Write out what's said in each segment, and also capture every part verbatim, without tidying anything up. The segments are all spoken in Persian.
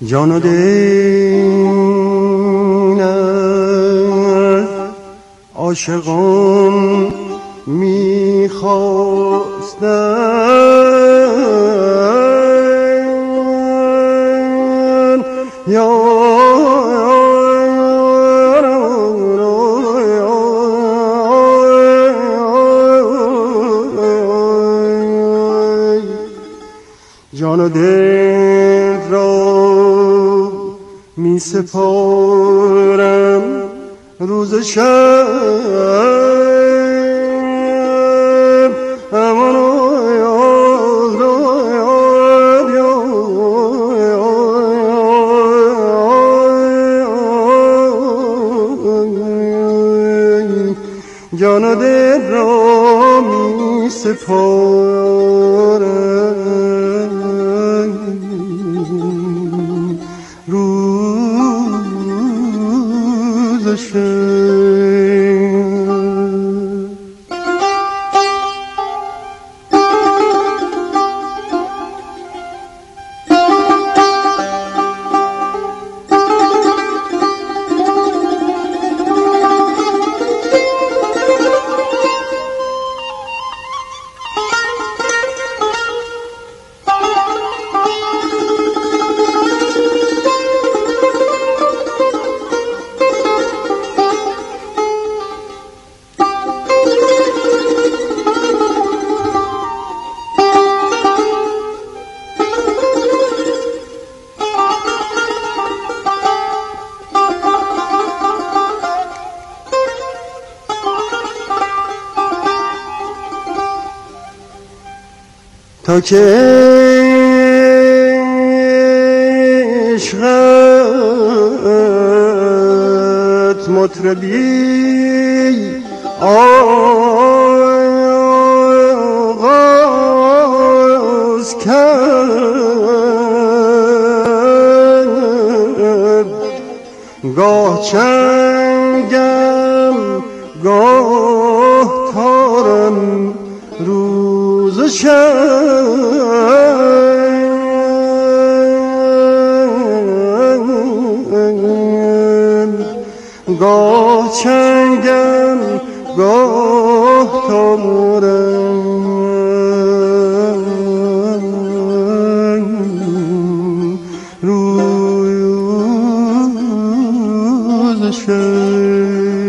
جان و دین از عاشقان می‌خواستند یا جان و دل را می سپارم روز شب امان جان و دل را می سپارم روز شب. تا که عشقت مطربی آغاز کرد گاه چنگم گاه تارم روز شب گاه چنگم گاه تارم روز شب.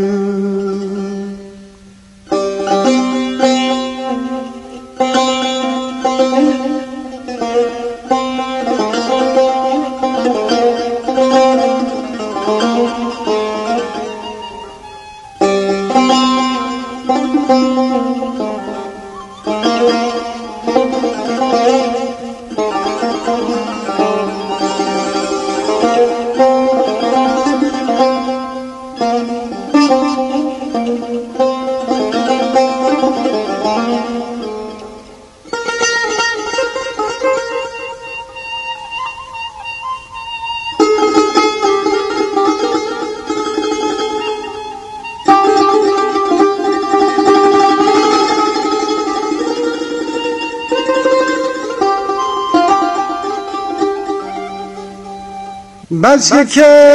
بس که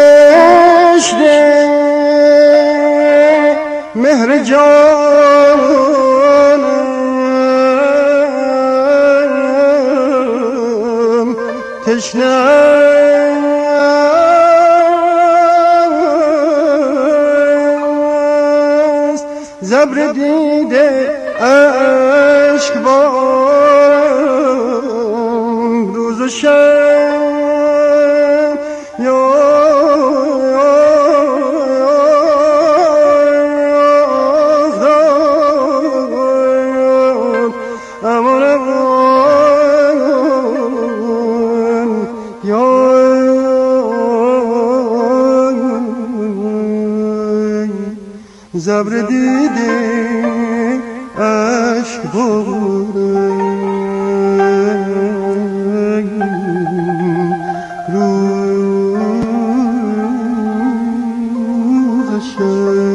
کشته مهر جانم تشنه است زبر دیده عشق بارم روز و شب زبر دیده عشق بارم روز شب.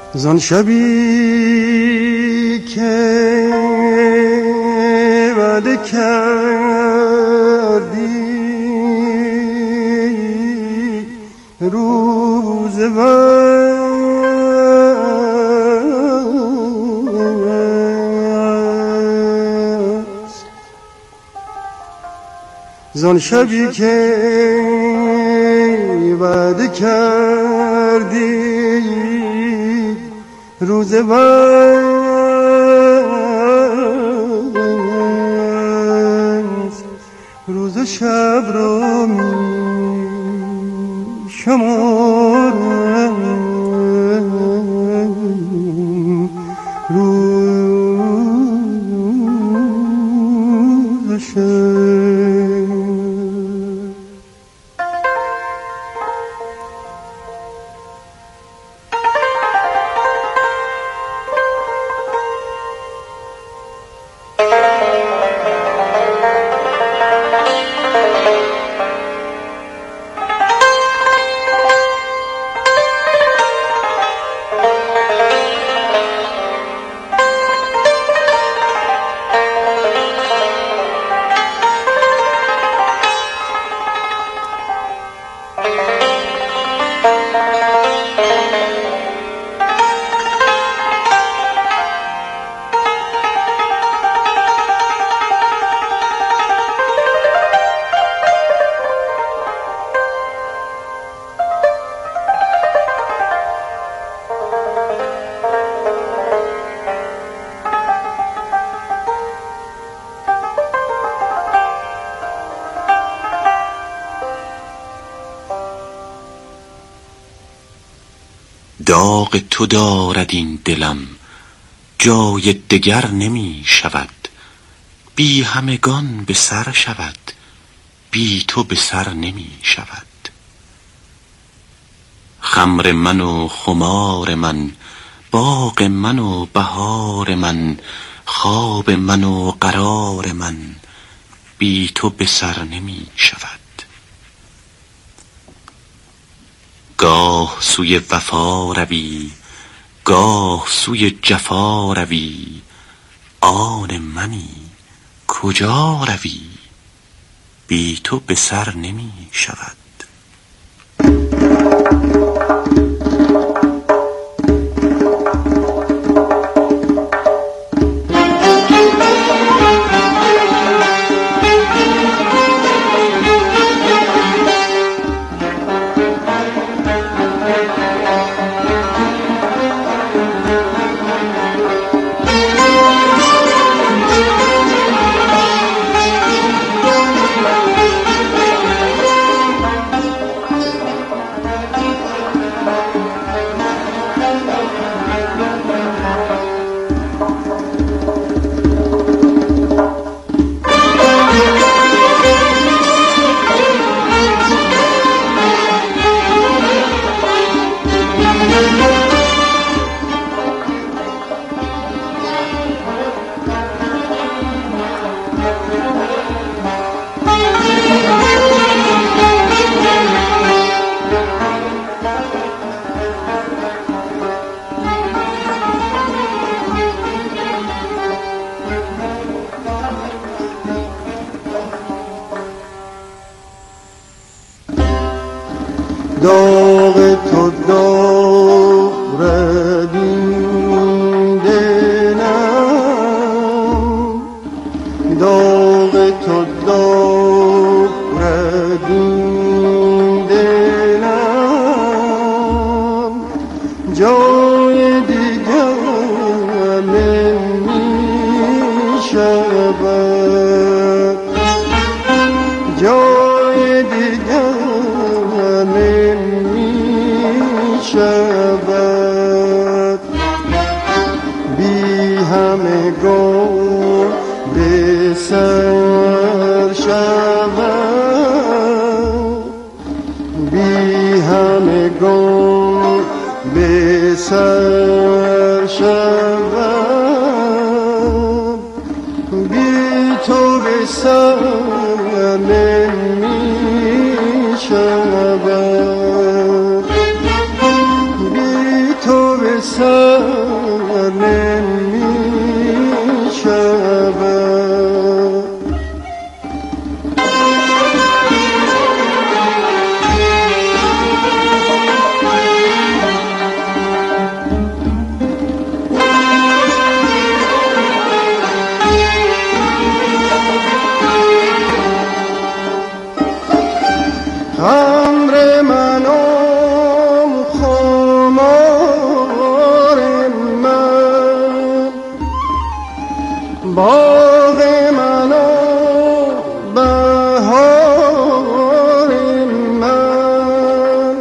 زان شبی که وعده کردی روز وست، زان شبی که وعده کردی روز وست، روز شب رو می شمارم، روز شب. داغ تو دارد این دلم جای دگر نمی شود، بی همگان به سر شود، بی تو به سر نمی شود. خمر من و خمار من، باغ من و بهار من، خواب من و قرار من، بی تو به سر نمی شود. گاه سوی وفا روی، گاه سوی جفا روی، آن منی کجا روی، بی تو به سر نمی شود. داغ تو دارد این دلم، داغ تو دارد این دلم، جای دیگر نمی شود، جای دیگر شود، بی همگان به سر شود، بی همگان به سر شود، بی تو به سر نمی شود، بی تو به به سر نمی شود. خمر منم خمار من، باغ منم بهار من،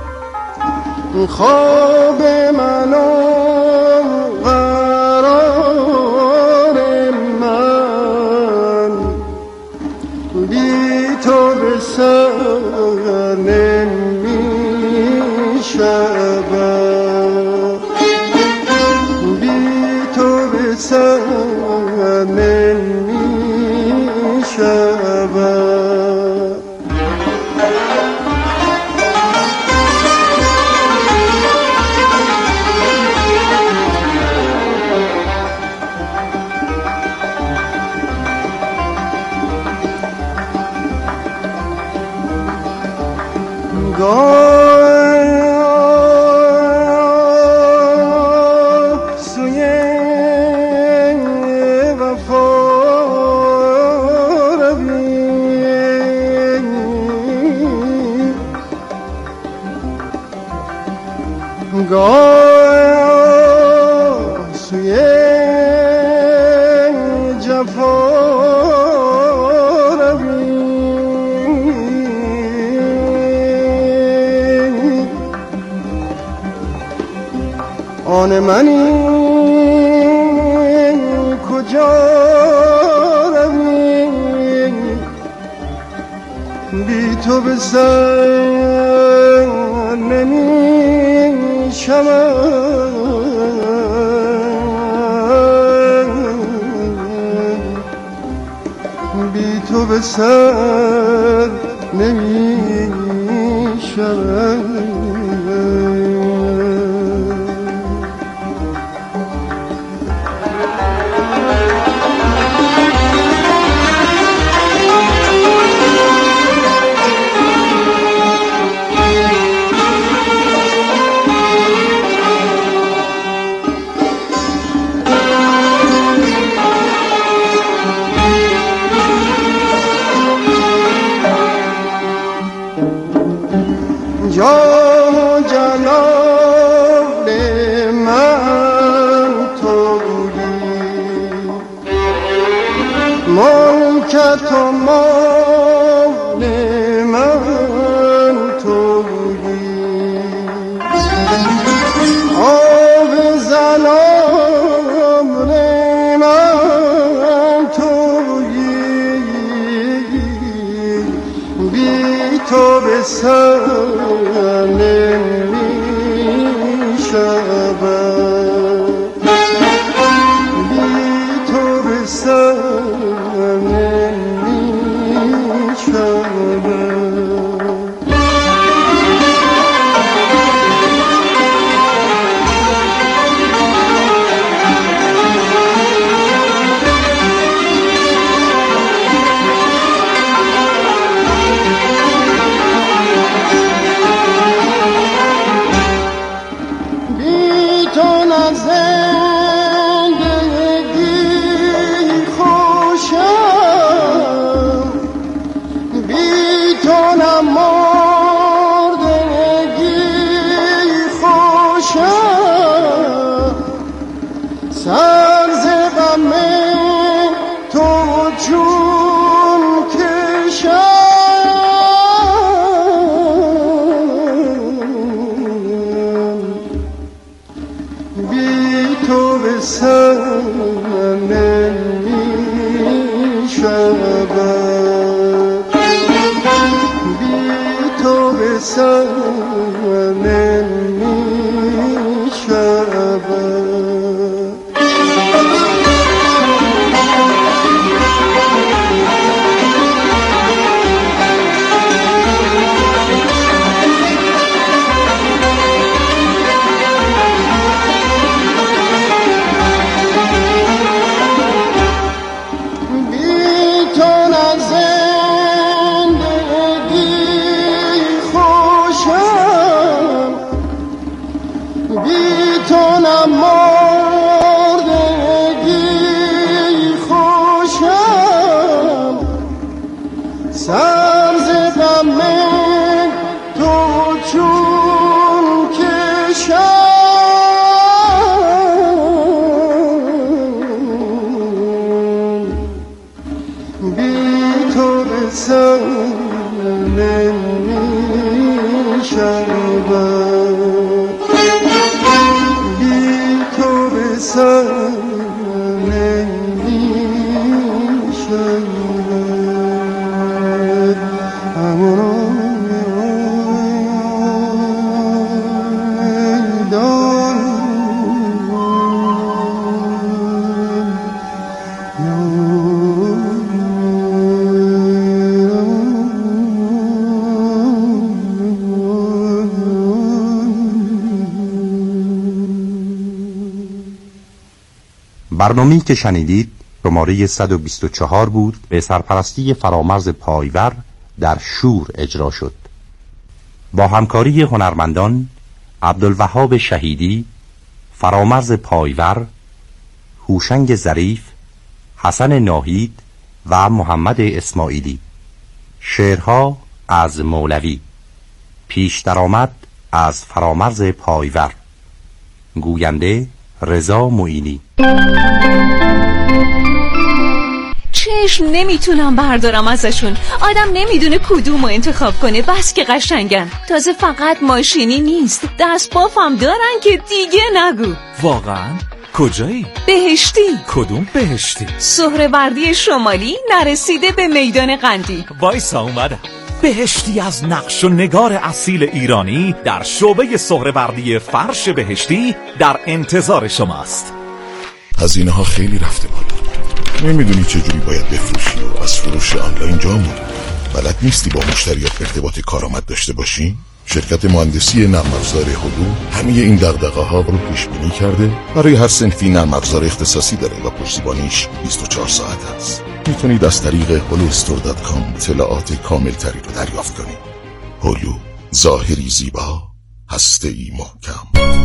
خواب منم قرار من، بی تو به سر نمی شود، بی تو به سر نمی شود. گاه سوی وفا رویم، گاه سوی جفا آن منی کجا روی، بی تو به سر نمی شود، بی تو به سر نمی شود. جان و جلال من تویی، ملکت و مال من تویی، آب زلال من تویی، بی تو به سر نمی شود، بی تو به سر نمی شود. سر ز غم تو چون کشم، بی تو به سر نمی شود، بی تو به سر نمی شود. مردگی خوشم، سر ز غم تو چون کشم، بی تو به سر نمی شود، بی تو به سر نمی شود. برنامه‌ای که شنیدید شماره صد و بیست و چهار بود، به سرپرستی فرامرز پایور در شور اجرا شد با همکاری هنرمندان عبدالوهاب شهیدی، فرامرز پایور، هوشنگ ظریف، حسن ناهید و محمد اسماعیلی. شعرها از مولوی، پیش درآمد از فرامرز پایور، گوینده رضا معینی. چشم نمیتونم بردارم ازشون. آدم نمیدونه کدومو انتخاب کنه، بس که قشنگن. تازه فقط ماشینی نیست، دست بافم دارن که دیگه نگو. واقعا؟ کجایی؟ بهشتی. کدوم بهشتی؟ سهروردی شمالی نرسیده به میدان قندی. وایسا اومدم. بهشتی از نقش و نگار اصیل ایرانی در شعبه سهروردی فرش بهشتی در انتظار شماست. هزینه ها خیلی رفته بالا، نمیدونی چجوری باید بفروشی و از فروش آنلاین جا موندی. بلد نیستی با مشتریات ارتباط کارآمد داشته باشی؟ شرکت مهندسی نرم افزار هلو همه این دغدغه ها رو پیش بینی کرده. برای هر صنفی نرم افزار اختصاصی داره و پشتیبانیش بیست و چهار ساعت است. میتونید از طریق هلو استور دات کام اطلاعات کامل تری رو دریافت کنید. هلو، ظاهری زیبا، هسته‌ای محکم.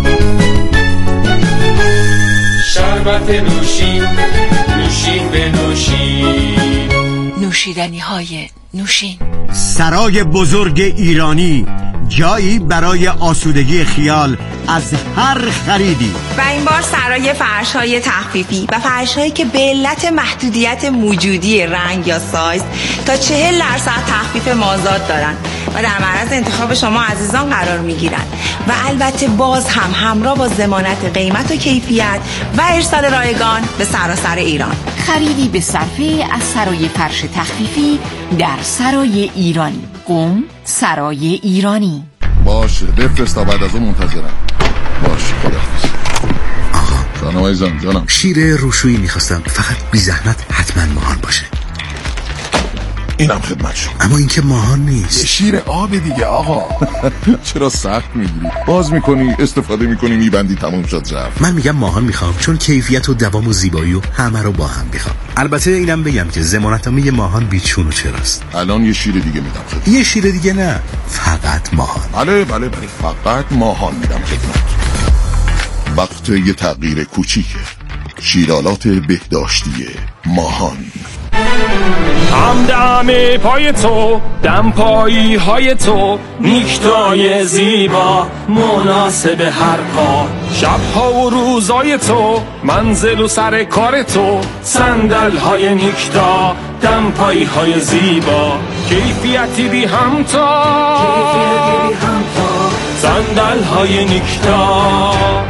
شربت نوشین، نوشین به نوشین، نوشیدنی های نوشین. سرای بزرگ ایرانی، جایی برای آسودگی خیال از هر خریدی. و این بار سرای فرش‌های تخفیفی و فرش‌هایی که به علت محدودیت موجودی رنگ یا سایز تا چهل درصد تخفیف مازاد دارن و در معرض انتخاب شما عزیزان قرار میگیرن و البته باز هم همراه با ضمانت قیمت و کیفیت و ارسال رایگان به سراسر ایران. خریدی به صرفه از سرای فرش تخفیفی در سرای ایرانی. قم سرای ایرانی. باشه بفرست تا بعد از اون منتظرم. باشه خداحافظ. آقا جانم عزیزم، جانم. شیر روشویی میخواستم، فقط بی زحمت حتما ماهان باشه. اینم خدمت شما. اما این که ماهان نیست. شیر آب دیگه آقا. چرا سخت میگیری؟ باز میکنی، استفاده میکنی، میبندی، تموم شد رفت. من میگم ماهان میخوام، چون کیفیت و دوام و زیبایی و همه رو با هم میخوام. البته اینم بگم که ضمانتنامه ماهان بیچون و چراست. الان یه شیر دیگه میدم خدمت. یه شیر دیگه نه، فقط ماهان. بله بله بله، فقط ماهان میدم خدمت. وقت یه تغییر کوچیکه. شیرالات بهداشتی ماهان. همدم پای تو، دم پایی های تو، نیکتای زیبا مناسب هر کار. شبها و روزای تو، منزل و سر کار تو، صندل های نیکتا، دم پایی های زیبا، کیفیتی بی همتا، صندل های نیکتا.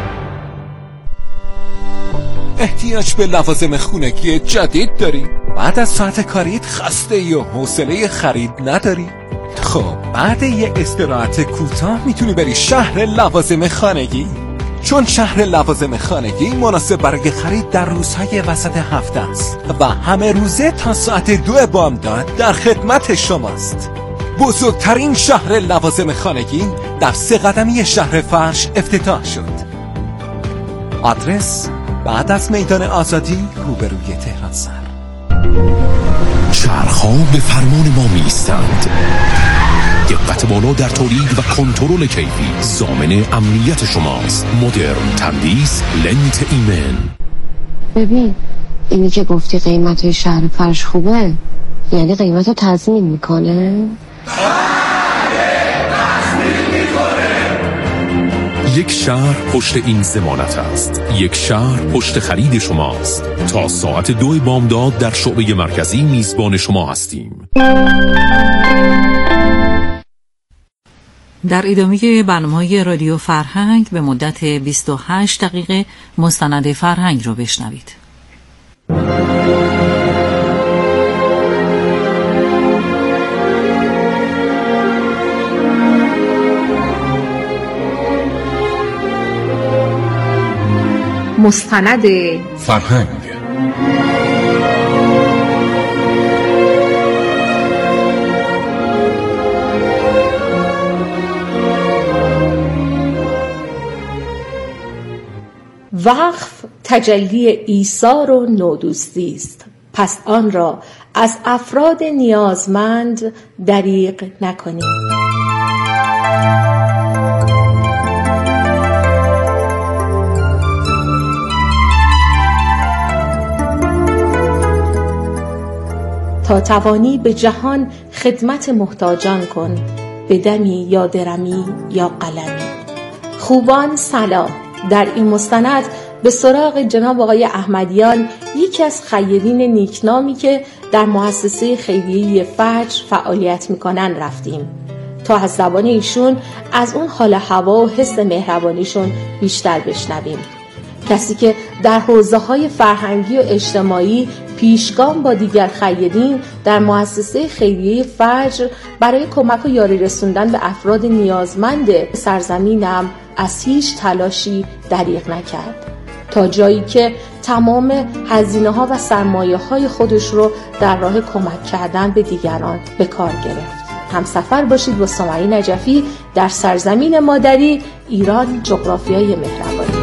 احتیاج به لوازم خونگی جدید داری؟ بعد از ساعت کاریت خسته ای و حوصله خرید نداری؟ خب بعد یه استراحت کوتاه میتونی بری شهر لوازم خانگی، چون شهر لوازم خانگی مناسب برای خرید در روزهای وسط هفته است و همه روزه تا ساعت دو بامداد در خدمت شماست. بزرگترین شهر لوازم خانگی در سه قدمی شهر فرش افتتاح شد. آدرس بعد از میدان آزادی روبروی تهران سر. چرخ‌ها به فرمان ما می‌ایستند، دقت بالا در تولید و کنترل کیفی ضامن امنیت شماست. مدرن تندیس لنت ایمن. ببین اینی که گفتی قیمت شهر فرش خوبه، یعنی قیمت رو تضمین میکنه؟ یک شهر پشت این ضمانت است. یک شهر پشت خرید شماست. تا ساعت دو بامداد در شعبه مرکزی میزبان شما هستیم. در ادامه برنامه‌های رادیو فرهنگ به مدت بیست و هشت دقیقه مستند فرهنگ رو بشنوید. مستند فرهنگ. وقف تجلی ایثار و نودوستی است، پس آن را از افراد نیازمند دریغ نکنیم. تا توانی به جهان خدمت محتاجان کن، به دمی یا درمی یا قلمی. خوبان سلام. در این مستند به سراغ جناب آقای احمدیان، یکی از خیرین نیکنامی که در مؤسسه خیریه فجر فعالیت میکنن رفتیم تا از زبان ایشون از اون حال هوا و حس مهربانیشون بیشتر بشنویم. کسی که در حوزه‌های فرهنگی و اجتماعی پیشگام با دیگر خیرین در مؤسسه خیریه فجر برای کمک و یاری رسوندن به افراد نیازمند سرزمینم از هیچ تلاشی دریغ نکرد، تا جایی که تمام هزینه‌ها و سرمایه‌های خودش رو در راه کمک کردن به دیگران به کار گرفت. همسفر باشید با سمیه نجفی در سرزمین مادری ایران، جغرافیای مهربانی.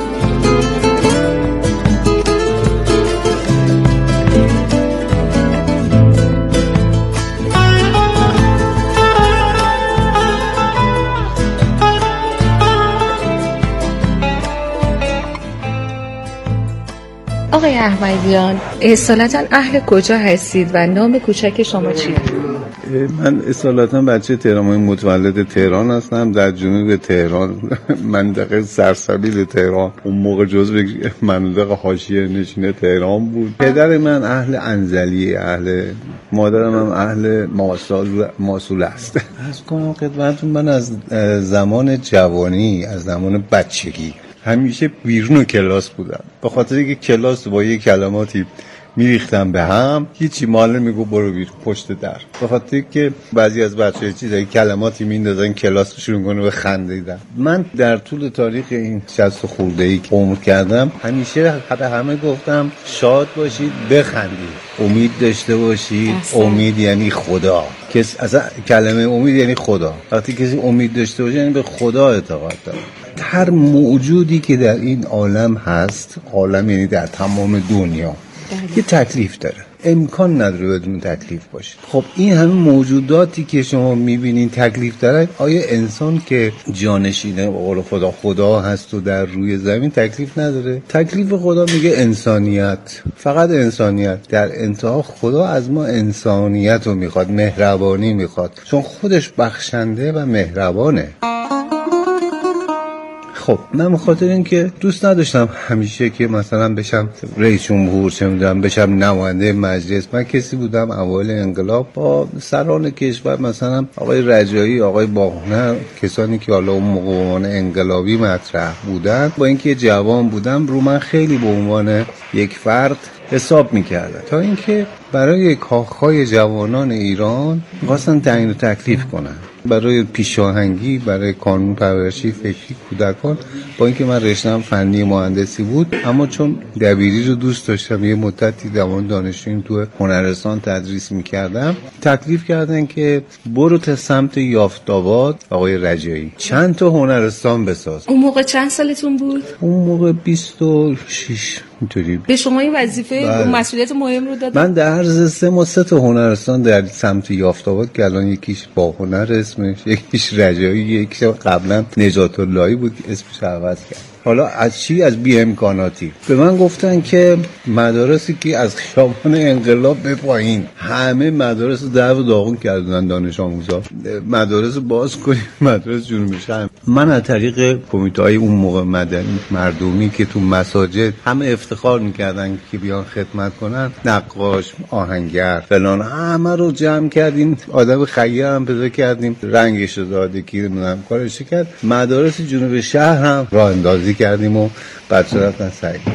آقای احمدیان، اصالتا اهل کجا هستید و نام کوچک شما چیه؟ من اصالتا بچه تهران، متولد تهران هستم، در جنوب تهران، منطقه سرسبیل تهران. اون موقع جزو مناطق حاشیه نشین تهران بود. پدر من اهل انزلی، اهل مادرم هم اهل ماسول ماسول است. از کنم خدمتتون، من از زمان جوانی، از زمان بچگی همیشه بیرون کلاس بودم، به خاطر اینکه کلاس با یه کلماتی میریختم به هم، هیچی معلم میگو برو بیرون پشت در، به خاطر که بعضی از بچه‌ها چیزای کلماتی میندازن کلاس شروع کنه به خندیدن. من در طول تاریخ این شصت خورده‌ای که عمر کردم همیشه به همه گفتم شاد باشید، بخندید، امید داشته باشید. امید یعنی خدا. کس اصلا کلمه امید یعنی خدا. وقتی کسی امید داشته باشه یعنی به خدا اعتقاد داره. هر موجودی که در این عالم هست، عالم یعنی در تمام دنیا، یه تکلیف داره، امکان نداره بدون تکلیف باشه. خب این همه موجوداتی که شما میبینین تکلیف داره، آیا انسان که جانشینه به قول خدا خدا هست و در روی زمین تکلیف نداره؟ تکلیف خدا میگه انسانیت، فقط انسانیت. در انتها خدا از ما انسانیت رو میخواد، مهربانی میخواد، چون خودش بخشنده و مهربانه. خب من بخاطر اینکه دوست نداشتم همیشه که مثلا بشم رئیس جمهور، چه میدونم بشم نماینده مجلس. من کسی بودم اوایل انقلاب با سران کشور، مثلا آقای رجایی، آقای باهنر، کسانی که حالا اون موقع به عنوان انقلابی مطرح بودن، با اینکه جوان بودم رو من خیلی به عنوان یک فرد حساب میکردن، تا اینکه برای کاخهای جوانان ایران خواستن تعیین و تکلیف کنن، برای پیشاهنگی، برای قانون پرورشی فکری کودکان. با اینکه من رشته‌ام فنی مهندسی بود، اما چون دبیری رو دوست داشتم، یه مدتی دوان دانشجویی تو هنرستان تدریس میکردم، تکلیف کردن که برو تا سمت یافت‌آباد آقای رجایی چند تا هنرستان بساز. اون موقع چند سالتون بود؟ اون موقع بیست و شش اینطوری. به شما این وظیفه بله. مسئولیت مهم رو دادن؟ من در عرض سه ما سه تا هنرستان در سمت یافت‌آباد که الان یکیش با هنر اسمش، یکیش رجایی، یکیش قبلا نجات اللهی بود اسمش عوض کرد. حالا از چی؟ از بی امکاناتی. به من گفتن که مدارسی که از خیابان انقلاب به پایین همه مدارس در و داغون کردن دانش آموزا، مدارس باز کنیم، مدارس جنوبی شهر. من از طریق کمیته‌های اون موقع مدنی مردمی که تو مساجد همه افتخار میکردن که بیان خدمت کنن، نقاش، آهنگر، فلان، همه رو جمع کردیم، آدم خیر هم پیدا کردیم، رنگش رو داده کی نمیدونم کارش کرد. مدارس جنوب شهر هم راه اندازی کردیم و بچه رفتن سعی کردیم.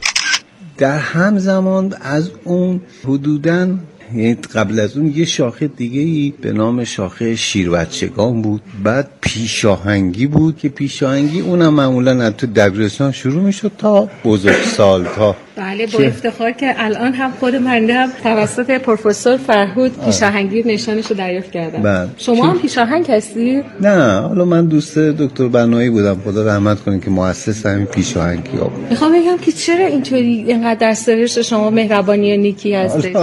در همزمان از اون حدوداً یعنی قبل از اون یه شاخه دیگه ای به نام شاخه شیربچگان بود، بعد پیشاهنگی بود که پیشاهنگی اونم معمولا از تو دبیرستان شروع میشد تا بزرگسال تا بله با افتخار که الان هم خود منده هم توسط پروفسور فرهود پیشاهنگی نشانش رو دریافت کردم. بله. شما هم پیشاهنگ هستی؟ نه، حالا من دوست دکتر بنایی بودم، خدا رحمت کنه که مؤسس همین پیشاهنگی ها بود. میخوام بگم که چرا اینطوری اینقدر در سرشت شما مهربانی و نیکی هستش؟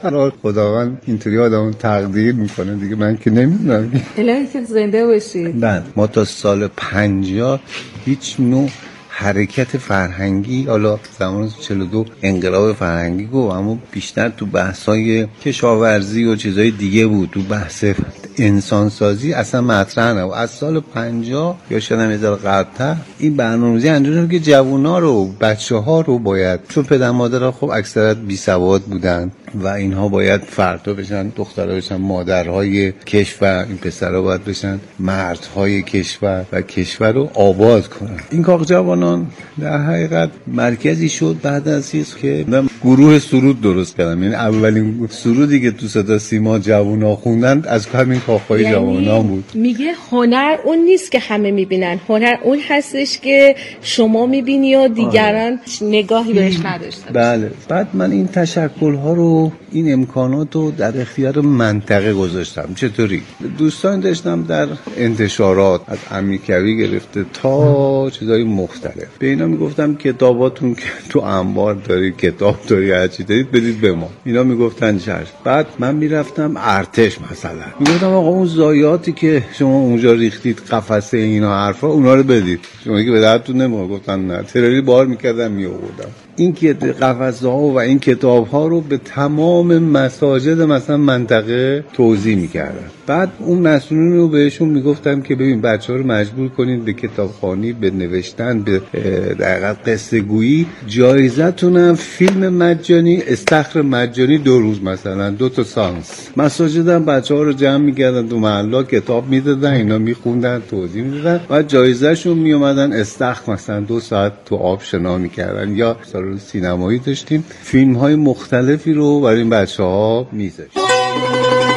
خداوند اینطوری آدمو تقدیر میکنه دیگه، من که نمیدونم. الهی که زنده باشید. بله، ما تا سال پنجاه هیچ نوع حرکت فرهنگی، حالا زمان چهل و دو انقلاب فرهنگی گفت، اما بیشتر تو بحث‌های کشاورزی و چیزای دیگه بود، تو بحث انسانسازی اصلا مطرح نبود. از سال پنجاه یا شاید هم یه ذره قبل‌تر این برنامه‌ریزی انجام شد که جوونا رو، بچه‌ها رو باید، چون پدر مادرها خب اکثرا بی‌سواد بودن و اینها باید فردا بشن، دخترها بشن مادرهای کشور، این پسرها باید بشن مردهای کشور و کشور رو آباد کنن. این کاخ جوانان در حقیقت مرکزی شد بعد از چیز که گروه سرود درست کردم، یعنی اولین سرودی که تو صدا سیما جوونا خوندن از همین کاخهای یعنی جوانان بود. میگه هنر اون نیست که همه میبینن، هنر اون هستش که شما میبینی و دیگران نگاهی بهش نداشتن. بله. بعد من این تشکل‌ها رو، این امکانات رو در اختیار منطقه گذاشتم. چطوری؟ دوستان داشتم در انتشارات از امیرکبیر گرفته تا چیزای مختلف، به اینا میگفتم کتاباتون که تو انبار داری، کتاب داری، هر چی دارید بدید به ما. اینا میگفتن چشم. بعد من میرفتم ارتش مثلا، میگفتم آقا اون ضایعاتی که شما اونجا ریختید، قفسه اینا حرفا، اونا رو بدید. شما که به دردتون نمیخوره. گفتن نه. تروری بار میکردم میآوردم این که قفسه ها و این کتاب ها رو به تمام مساجد مثلا منطقه توزیع میکردم. بعد اون مسئولین رو بهشون میگفتم که ببین بچه ها رو مجبور کنید به کتابخوانی، به نوشتن، به دقیقاً قصه گویی. جایزتونم فیلم مجانی، استخر مجانی دو روز مثلا، دو تا سانس. مساجدم بچه ها رو جمع میکردن تو محلا، کتاب میدادن، اینا میخوندن، توضیح میدادن. بعد جایزهشون میومدن استخر مثلا دو ساعت تو آب شنا میکردن. یا سالن سینمایی داشتیم، فیلم های مختلفی رو برای این بچه ها میذاشتیم.